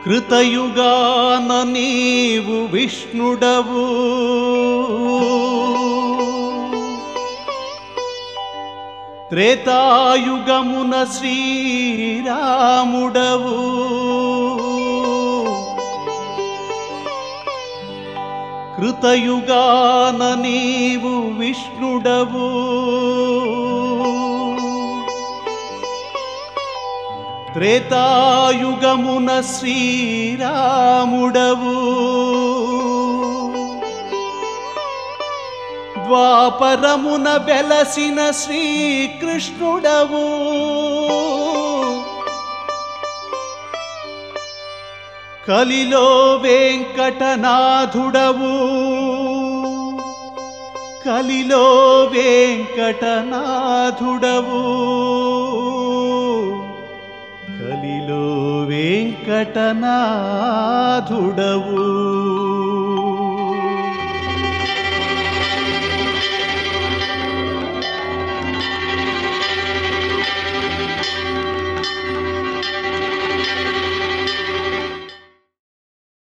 కృతయుగాన నీవు విష్ణుడవు, త్రేతాయుగమున శ్రీరాముడవు, కృతయుగాన నీవు విష్ణుడవు, త్రేతాయుగమున శ్రీరాముడవు, ద్వాపరమున వెలసిన శ్రీకృష్ణుడవు, కలిలో వెంకటనాథుడవు, కలిలో వెంకటనాథుడవు, కలిలో వెంకటనాథుడవు.